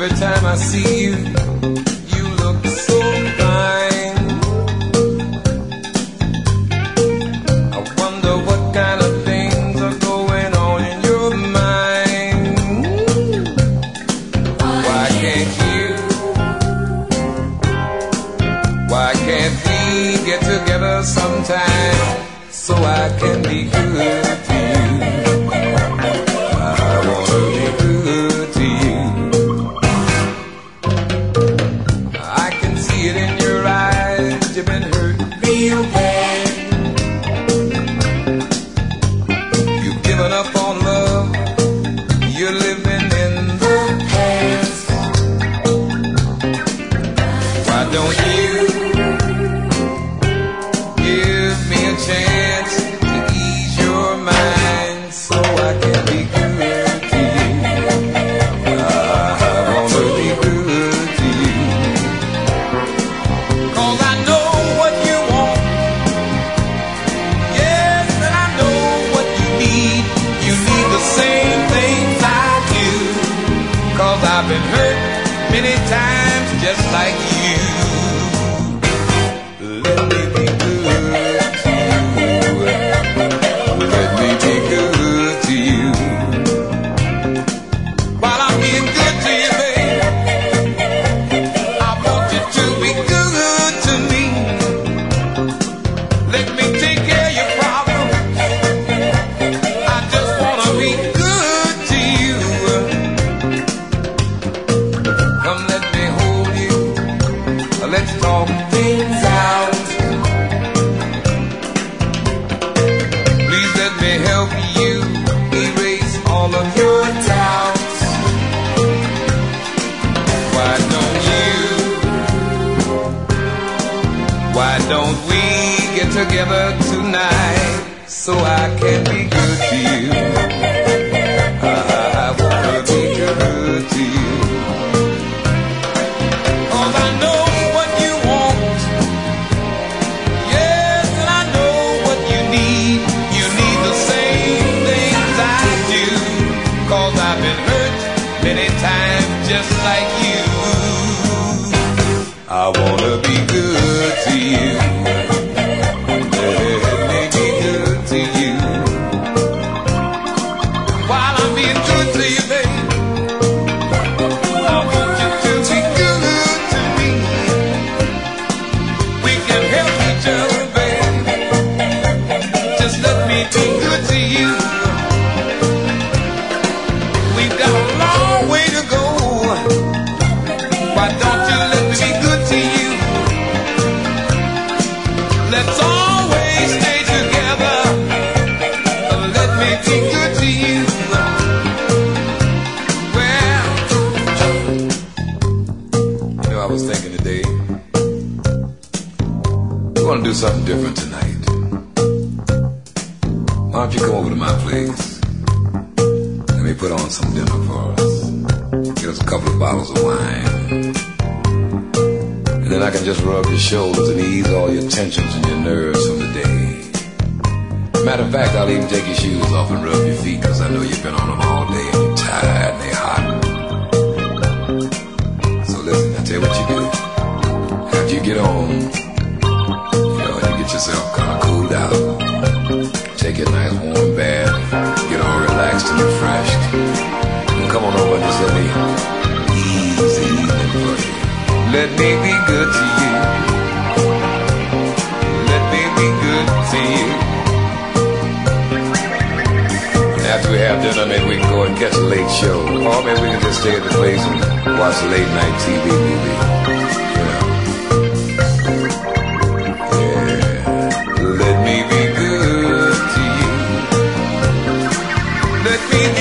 Every time I see you, you look so fine. I wonder what kind of things are going on in your mind. Why can't we get together sometime so I can be good to you? I wanna be good to you. I can see it in your eyes, you've been hurt real bad. You've given up on love, you're living in the past. Why don't you give me a chance to ease your mind so I can be good to you? I wanna be good to you. 'Cause I know what you want. Yes, and I know what you need. You need the same things I do. 'Cause I've been hurt many times just like you. Let me be good to you. Let me be good to you. While I'm being good to you, babe, I want you to be good to me. Let me take care of your problems. I just wanna be good to you. Come, let me hold you. Let's talk things out. Please let me help you erase all of your doubts. Why don't we get together tonight so I can be good to you? I wanna be good to you. 'Cause I know what you want. Yes, and I know what you need. You need the same things I do. 'Cause I've been hurt many times just like you. I wanna be good to you. Let me be good to you. While I'm being good to you, babe, I want you to be good to me. We can help each other, babe. Just let me be good to you. We've got a long way to go. Why don't you let me be good to you? Let's always stay together. Let me be good to you. Well, you know, I was thinking today, we want to do something different tonight. Why don't you come over to my place? Let me put on some dinner for us. Get us a couple of bottles of wine. And then I can just rub your shoulders and ease all your tensions and your nerves from the day. Matter of fact, I'll even take your shoes off and rub your feet, 'cause I know you've been on them all day and you're tired and they're hot. So listen, I'll tell you what you do. After you get home, you know, you get yourself kind of cooled out. Take a nice warm bath, get all relaxed and refreshed. And come on over and just let me ease the evening for you. Let me be good to you. Let me be good to you. After we have dinner, maybe we can go and catch a late show. Or maybe we can just stay at the place and watch a late night TV movie. You know. Yeah. Let me be good to you. Let me